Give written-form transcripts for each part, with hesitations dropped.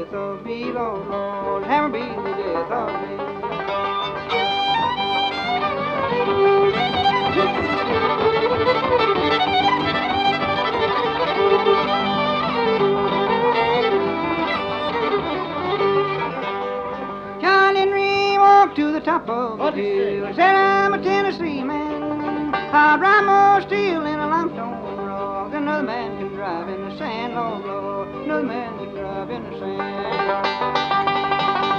death of me, Lord, Lord, never be the death of me. John Henry walked to the top of the hill, said, I'm a Tennessee man. I'll drive more steel in a limestone rock than another man can drive in the sand, Lord, Lord. Another man can drive in the sand.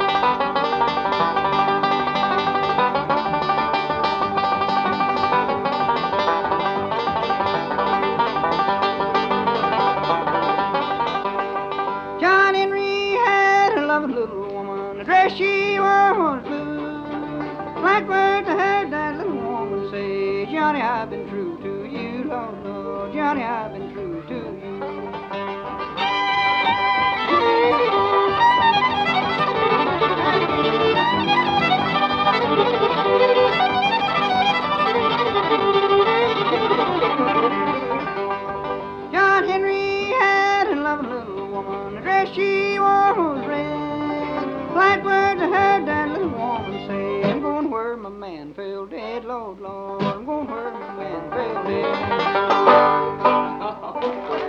John Henry had a loving little woman. The dress she wore was blue. Like words I heard that little woman say, Johnny, I've been true to you, Lord, Lord. Johnny, I've been true to you. John Henry had a loving little woman. The dress she wore was red. Like words I heard that little woman say, I'm going where my man fell dead, Lord, Lord. I'm going where my man fell dead.